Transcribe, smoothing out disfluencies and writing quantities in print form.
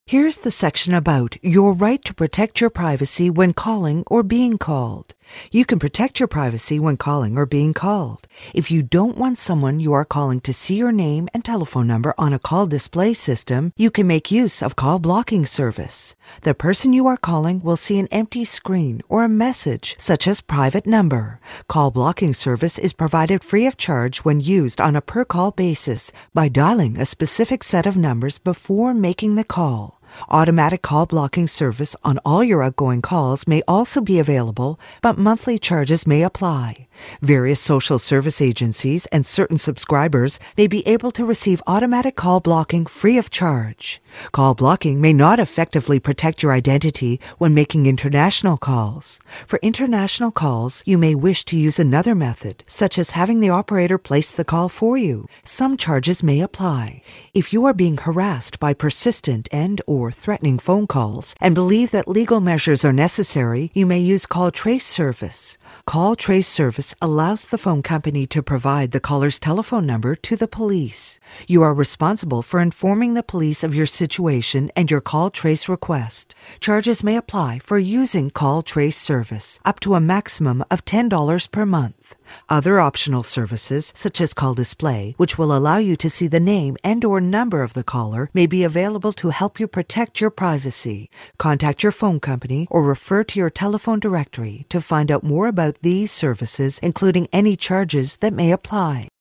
Here's the section about your right to protect your privacy when calling or being called. You can protect your privacy when calling or being called. If you don't want someone you are calling to see your name and telephone number on a call display system, you can make use of call blocking service. The person you are calling will see an empty screen or a message such as private number. Call blocking service is provided free of charge when used on a per-call basis by dialing a specific set of numbers before making the call. Automatic call blocking service on all your outgoing calls may also be available, but monthly charges may apply. Various social service agencies and certain subscribers may be able to receive automatic call blocking free of charge. Call blocking may not effectively protect your identity when making international calls. For international calls, you may wish to use another method, such as having the operator place the call for you. Some charges may apply. If you are being harassed by persistent and/or threatening phone calls and believe that legal measures are necessary, you may use Call Trace service. Call Trace service allows the phone company to provide the caller's telephone number to the police. You are responsible for informing the police of your situation and your Call Trace request. Charges may apply for using Call Trace service, up to a maximum of $10 per month. Other optional services, such as Call Display, which will allow you to see the name and/or number of the caller, may be available to help you protect your privacy. Contact your phone company or refer to your telephone directory to find out more about these services, including any charges that may apply.